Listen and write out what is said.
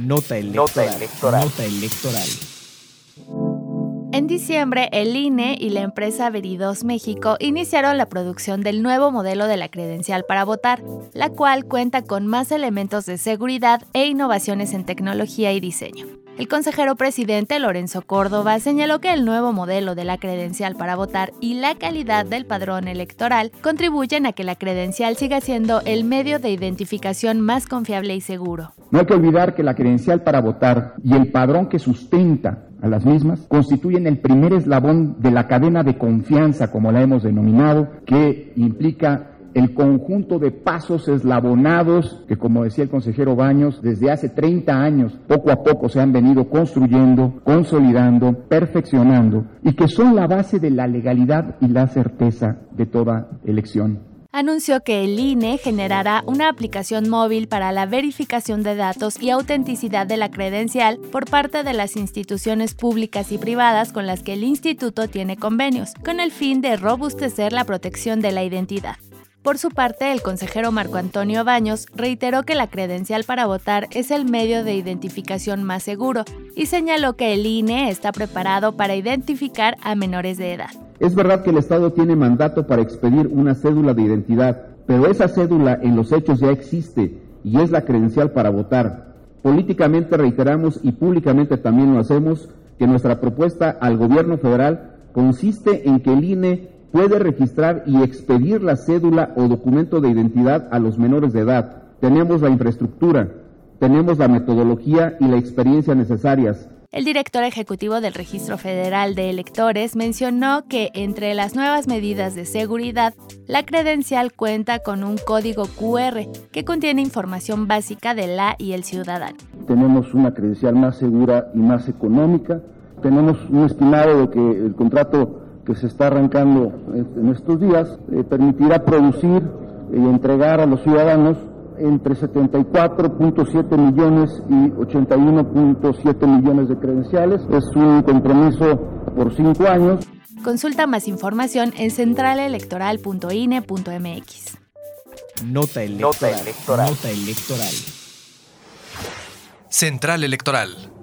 Nota electoral. Nota electoral. En diciembre, el INE y la empresa Veridos México iniciaron la producción del nuevo modelo de la credencial para votar, la cual cuenta con más elementos de seguridad e innovaciones en tecnología y diseño. El consejero presidente Lorenzo Córdoba señaló que el nuevo modelo de la credencial para votar y la calidad del padrón electoral contribuyen a que la credencial siga siendo el medio de identificación más confiable y seguro. No hay que olvidar que la credencial para votar y el padrón que sustenta a las mismas constituyen el primer eslabón de la cadena de confianza, como la hemos denominado, que implica el conjunto de pasos eslabonados que, como decía el consejero Baños, desde hace 30 años, poco a poco se han venido construyendo, consolidando, perfeccionando, y que son la base de la legalidad y la certeza de toda elección. Anunció que el INE generará una aplicación móvil para la verificación de datos y autenticidad de la credencial por parte de las instituciones públicas y privadas con las que el instituto tiene convenios, con el fin de robustecer la protección de la identidad. Por su parte, el consejero Marco Antonio Baños reiteró que la credencial para votar es el medio de identificación más seguro y señaló que el INE está preparado para identificar a menores de edad. Es verdad que el Estado tiene mandato para expedir una cédula de identidad, pero esa cédula en los hechos ya existe y es la credencial para votar. Políticamente reiteramos y públicamente también lo hacemos que nuestra propuesta al gobierno federal consiste en que el INE puede registrar y expedir la cédula o documento de identidad a los menores de edad. Tenemos la infraestructura, tenemos la metodología y la experiencia necesarias. El director ejecutivo del Registro Federal de Electores mencionó que entre las nuevas medidas de seguridad, la credencial cuenta con un código QR que contiene información básica de la y el ciudadano. Tenemos una credencial más segura y más económica. Tenemos un estimado de que el contrato que se está arrancando en estos días permitirá producir y entregar a los ciudadanos entre 74.7 millones y 81.7 millones de credenciales. Es un compromiso por 5 años. Consulta más información en centralelectoral.ine.mx. Nota electoral. Nota electoral. Central Electoral.